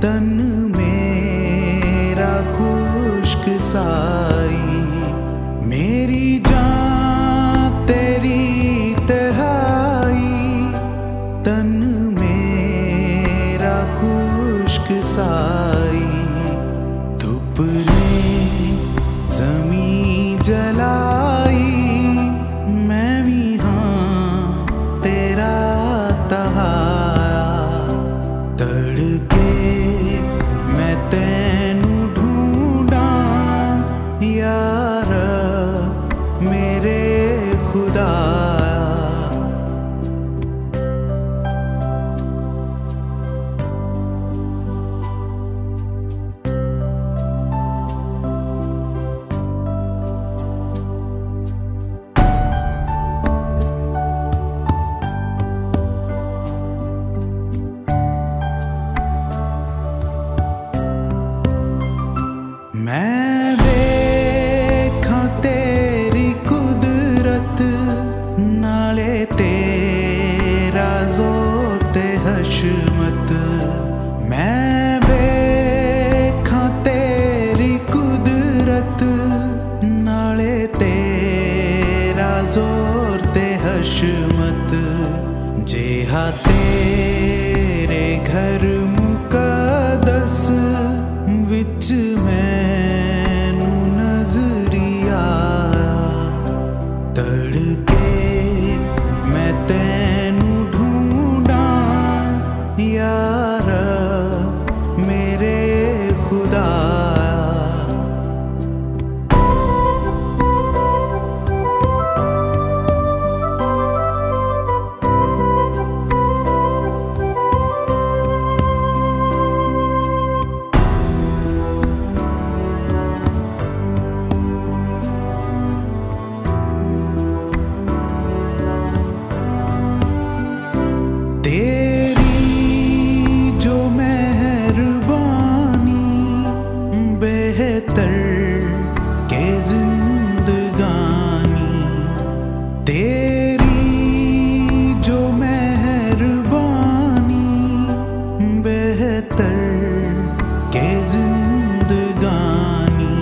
तन मेरा खुश्क साई, मेरी जान तेरी तहाई, तन मेरा खुश्क साई। धूप ने ज़मीं जलाई, मैं भी हाँ तेरा तहाया, तड़के मैं तैनू ढूंढा यार मेरे खुदाया। मैं देखा तेरी कुदरत, नाले तेरा ज़ोर ते हशमत। मैं देखा तेरी कुदरत, नाले तेरा ज़ोर ते हशमत। जेहा तेरे घर मुकद्दस विच मैनू नजरी आया, तड़के मैं तैनू ढूंढा यार मेरे खुदाया। तेरी जो मेहरबानी बेहतर के जिंदगानी, तेरी जो मेहरबानी बेहतर के जिंदगानी।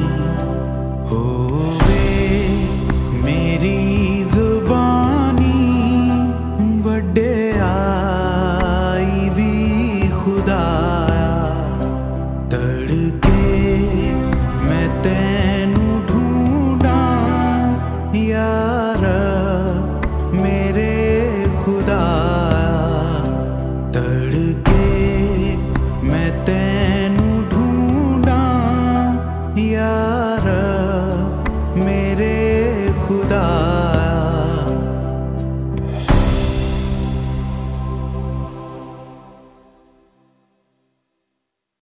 होवे मेरी जुबानी वड्डे खुदाया, तड़के मैं तैनू ढूंढा यार मेरे खुदाया, तड़के मैं तैनू